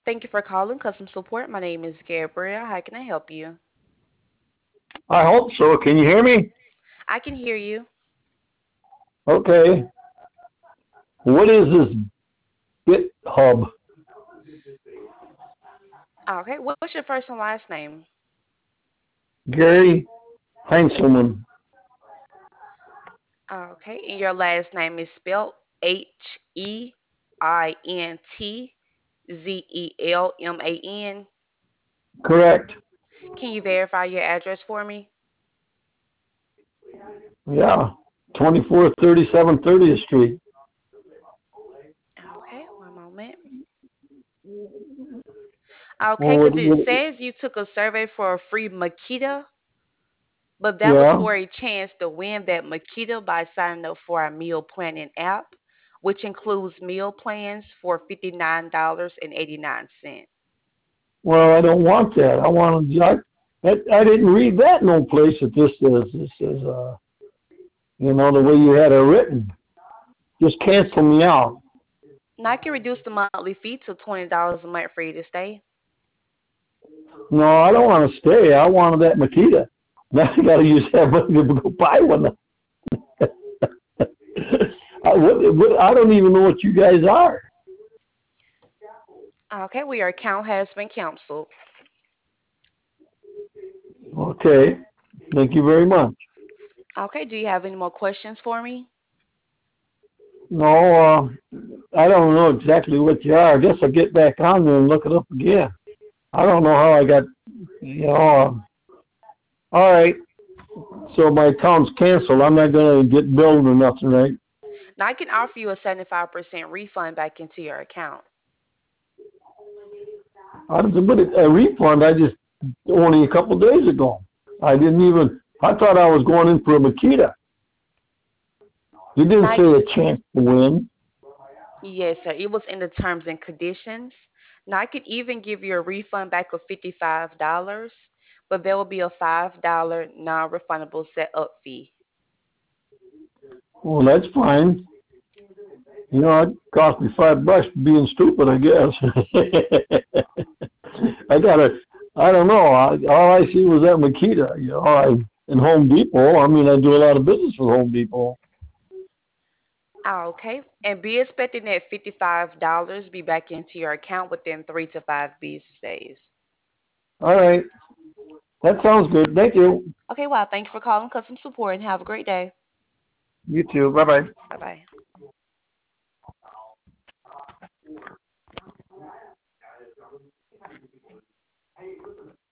Thank you for calling customer support. My name is Gabriel. How can I help you? I hope so. Can you hear me? I can hear you. Okay. What is this BitHub? Okay, what's your first and last name? Gary Heinzelman. Okay, and your last name is spelled Heintzellman. Correct. Can you verify your address for me? Yeah. 2437 30th Street. Okay, one moment. Okay, Well, because it says you took a survey for a free Makita, but that was yeah. for a chance to win that Makita by signing up for our meal planning app, which includes meal plans for $59.89. Well, I don't want that. I want to. I didn't read that no place that this is. This is, the way you had it written. Just cancel me out. Now I can reduce the monthly fee to $20 a month for you to stay. No, I don't want to stay. I wanted that Makita. Now I got to use that money to go buy one. I don't even know what you guys are. Okay, well, your account has been canceled. Okay. Thank you very much. Okay, do you have any more questions for me? No, I don't know exactly what you are. I guess I'll get back on there and look it up again. I don't know how I got, you know. All right. So my account's canceled. I'm not going to get billed or nothing, right? Now I can offer you a 75% refund back into your account. I didn't put a refund. I just only a couple of days ago. I didn't even. I thought I was going in for a Makita. You didn't Now, say a chance to win. yes, sir, it was in the terms and conditions. Now I could even give you a refund back of $55, but there will be a $5 non-refundable setup fee. Well, that's fine. It cost me $5 for being stupid, I guess. I gotta. I don't know. All I see was that Makita. In Home Depot. I mean, I do a lot of business with Home Depot. Ah, okay. And be expecting that $55 be back into your account within 3 to 5 business days. All right, that sounds good. Thank you. Okay, well, thank you for calling customer support and have a great day. You too. Bye bye. Bye bye.